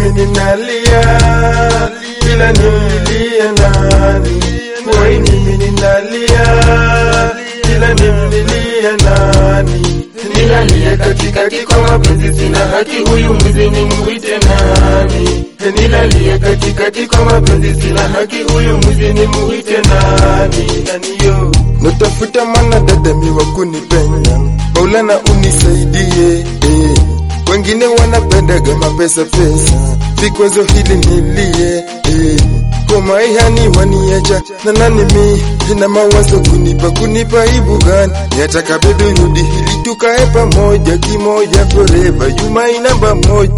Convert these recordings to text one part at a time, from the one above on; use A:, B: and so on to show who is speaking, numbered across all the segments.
A: mimi ninalia, ila nimlilie nani? Wai mimi ninalia, ila nimlilie nani? Nilalia katikati kwa mapenzi sina haki, huyu mwizi nimuite nani? Nilalia katikati kwa mapenzi sina haki, huyu mwizi nimuite nani? Naniyo natafuta mana dada miwa kunipenda, Maulana unisaidie, wengine wanapendaga mapesa pesa, vikwazo hili nilie, koma ihani waniacha na nani mi na mawazo kunipa ibu gani? Yataka bebe rudi hili tukae pamoja kimoja forever, you my number moja.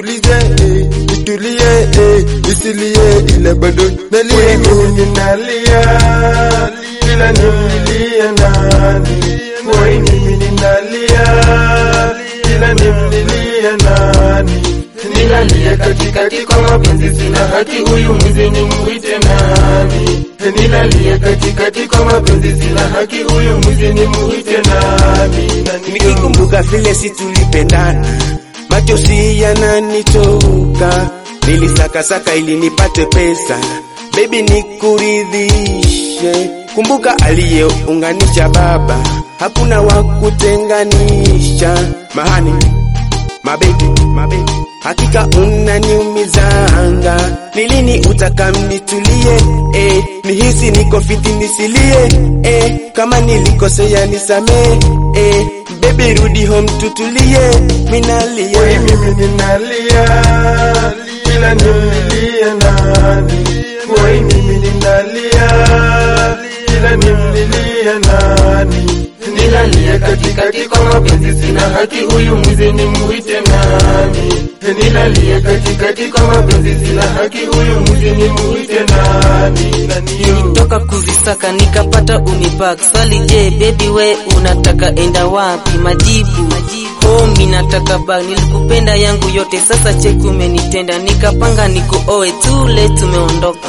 A: Nitulie, nisilie ila bado nalia, mimi ninalia, ila nimlilie nani? Wai mimi ninalia, ila nimlilie nani? Nilalia katikati kwa mapenzi sina haki, huyu mwizi nimuite nani? Nilalia katikati kwa mapenzi sina haki, huyu mwizi nimuite nani?
B: Nikikumbuka vile si tulipendana, machozi yananitoka, nilisaka ili nipate pesa, baby nikuridhishe. Kumbuka aliyeunganisha baba, hakuna wa kutenganisha. Mahani mabebi, hakika unaniumizanga, nilini utakamnitulie, nihisi niko fiti nisilie, kama nilikosea nisamee, baby rudi home tutulie, minalia.
A: Wai mimi ninalia, ila nimlilie nani? Wai mimi ninalia, ila nimlilie nani? Nilalia katikati kwa mapenzi sina haki, huyu mwizi nimuite nani? Nilalia katikati kwa mapenzi sina haki, huyu mwizi nimuite nani?
C: Nilitoka kuzisaka nikapata unipack. Swali je baby we unataka enda wapi? Majibu homie nataka bag, nilikupenda yangu yote, sasa check umenitenda, nikapanga nikuoe too late tumeondoka.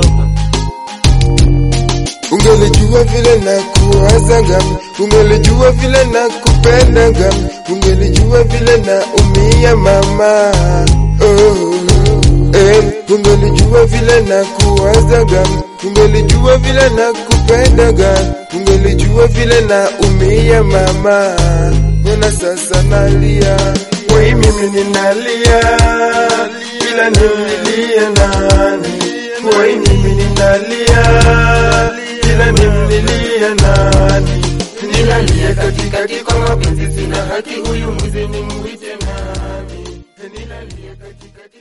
A: Ungelijua vile na kuwaza ngami, ungelijua vile na kupenda ngami, ungelijua vile na umia mama, ungelijua vile na kuwaza ngami, ungelijua vile na kupenda ngami, ungelijua vile na umia mama, mbona sasa nalia? Wai mimi ninalia, ila nimlilie nani? Wai mimi ninalia, ila nimlilie nani? Nilalia katikati kwa mapenzi sina haki, huyu mwizi nimuite nani? Nilalia katikati